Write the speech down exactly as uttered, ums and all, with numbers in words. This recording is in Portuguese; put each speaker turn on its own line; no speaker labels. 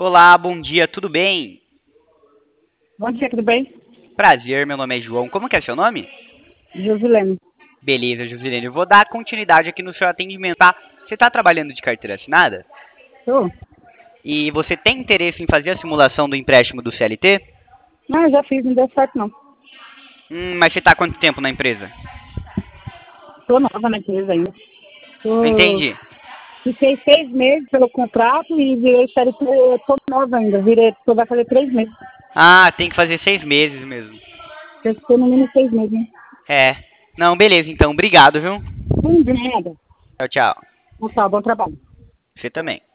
Olá, bom dia, tudo bem?
Bom dia, tudo bem?
Prazer, meu nome é João. Como que é seu nome?
Josilene.
Beleza, Josilene. Eu vou dar continuidade aqui no seu atendimento, tá? Você está trabalhando de carteira assinada?
Tô?
E você tem interesse em fazer a simulação do empréstimo do C L T?
Não, já fiz, não deu certo não.
Hum, mas você está há quanto tempo na empresa?
Tô nova na empresa ainda.
Não
Tô...
entendi.
Fiquei seis meses pelo contrato e virei C L T, eu tô nova ainda. Virei, tô, vai fazer três meses.
Ah, tem que fazer seis meses mesmo.
Eu fiquei no mínimo seis meses, né?
É. Não, beleza, então. Obrigado, viu?
Não, de nada.
Tchau, tchau.
Não tá, bom trabalho.
Você também.